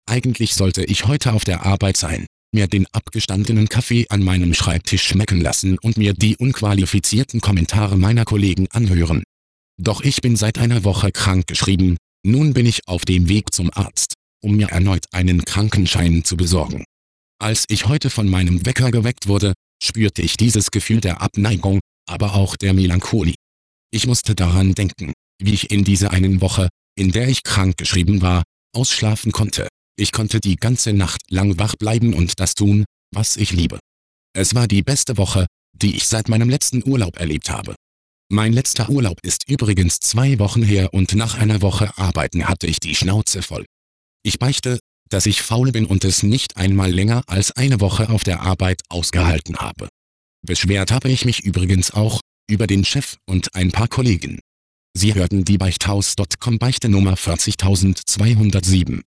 Eigentlich sollte ich heute auf der Arbeit sein, mir den abgestandenen Kaffee an meinem Schreibtisch schmecken lassen und mir die unqualifizierten Kommentare meiner Kollegen anhören. Doch ich bin seit einer Woche krankgeschrieben, nun bin ich auf dem Weg zum Arzt, um mir erneut einen Krankenschein zu besorgen. Als ich heute von meinem Wecker geweckt wurde, spürte ich dieses Gefühl der Abneigung, aber auch der Melancholie. Ich musste daran denken, wie ich in dieser einen Woche, in der ich krankgeschrieben war, ausschlafen konnte. Ich konnte die ganze Nacht lang wach bleiben und das tun, was ich liebe. Es war die beste Woche, die ich seit meinem letzten Urlaub erlebt habe. Mein letzter Urlaub ist übrigens 2 Wochen her und nach einer Woche Arbeiten hatte ich die Schnauze voll. Ich beichte, dass ich faul bin und es nicht einmal länger als eine Woche auf der Arbeit ausgehalten habe. Beschwert habe ich mich übrigens auch über den Chef und ein paar Kollegen. Sie hörten die Beichthaus.com Beichte Nummer 40207.